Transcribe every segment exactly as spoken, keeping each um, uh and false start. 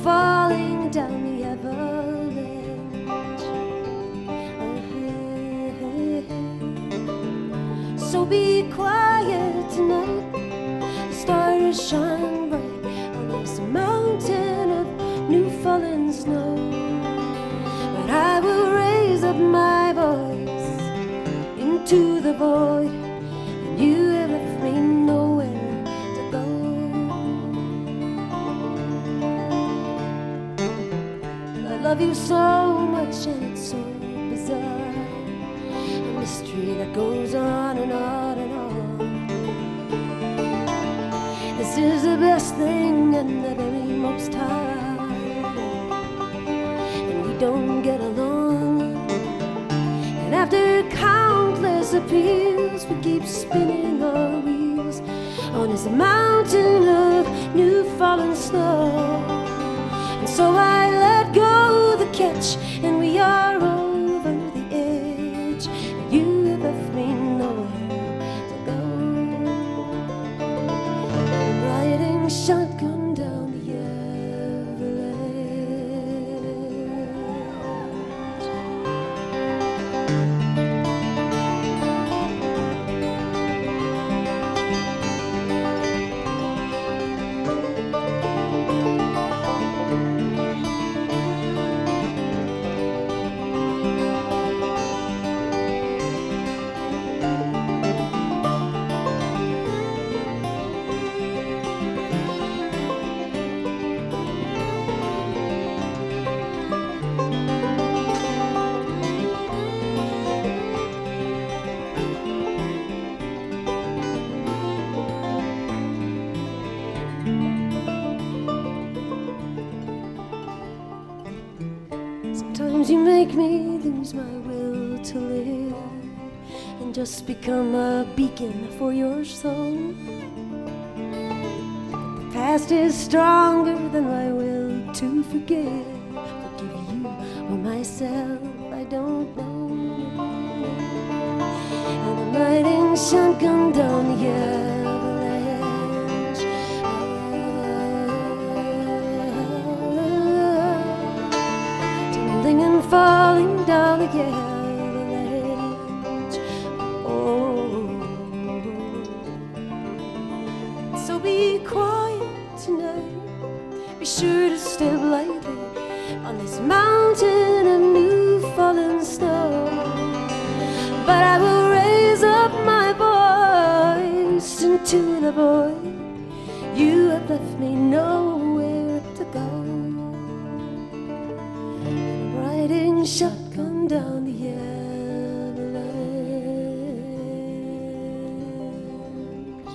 falling down the avalanche. So be quiet tonight. The stars shine bright on this mountain of new fallen snow. But I will raise up my voice into the void, and you have left me nowhere to go. I love you so much, and it's so bizarre, a mystery that goes on and on and on. This is the best thing and the very most hard, and we don't get along. And after countless appeals, we keep spinning our wheels on this mountain of new fallen snow. And so I let go the catch, and we are over the edge, and you have left me nowhere to go. I'm riding shotgun down the Sometimes you make me lose my will to live and just become a beacon for your soul. The past is stronger than my will to forgive. Forgive you or myself, I don't know. And I'm riding shotgun down the avalanche. Tumbling and falling down the avalanche. Oh, so be quiet tonight. Be sure to step lightly on this mountain of new fallen snow. But I will raise up my voice into the void. You have left me nowhere to go. I'm riding shotgun down the avalanche.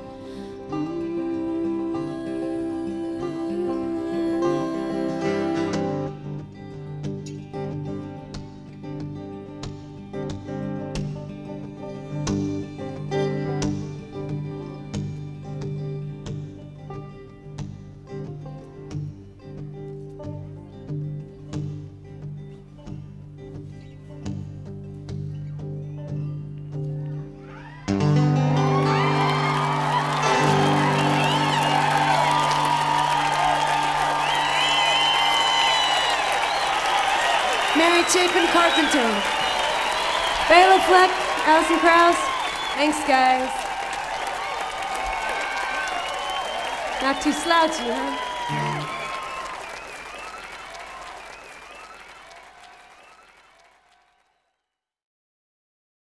Mary Chapin Carpenter, Bela Fleck, Alison Krauss. Thanks, guys. Not too slouchy, huh?